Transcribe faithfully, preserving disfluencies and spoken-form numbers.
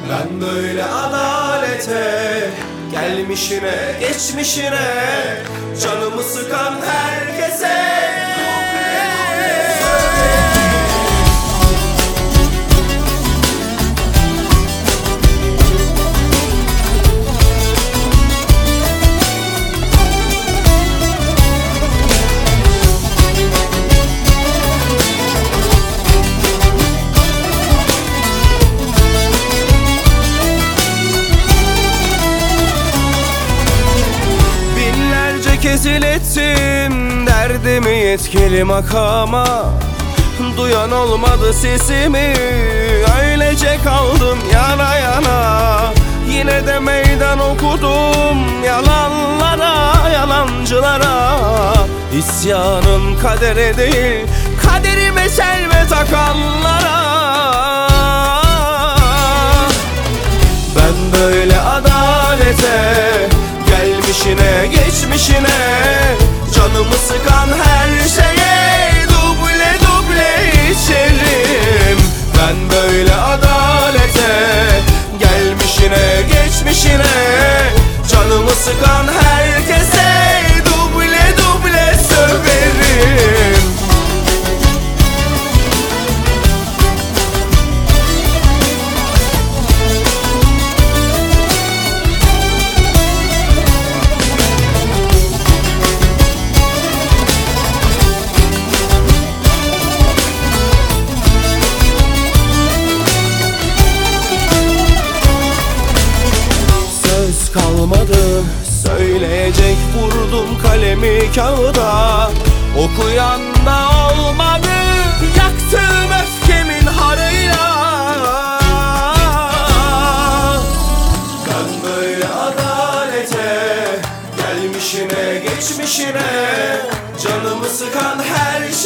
Ben böyle adalete, gelmişine geçmişine, canımı sıkan herkese kez ilettim derdimi yetkili makama. Duyan olmadı sesimi, öylece kaldım yana yana. Yine de meydan okudum yalanlara, yalancılara. İsyanım kadere değil, kaderime selve takanlara. Ben böyle adalete, gelmişine geçmişine, canımı sıkan her şeye duble duble içerim. Ben böyle adalete, gelmişine geçmişine, canımı sıkan herkese duble duble söverim. Kalmadı söyleyecek, vurdum kalemi kağıda. Okuyan da olmadı, yaktım öfkemin harıyla. Ben böyle adalete, gelmişine geçmişine, canımı sıkan her